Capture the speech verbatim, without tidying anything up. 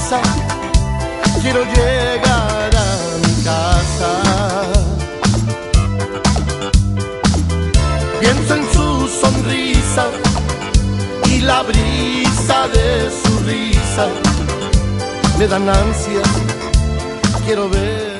prisa, quiero llegar a mi casa. Pienso en su sonrisa y la brisa de su risa me dan ansia, quiero ver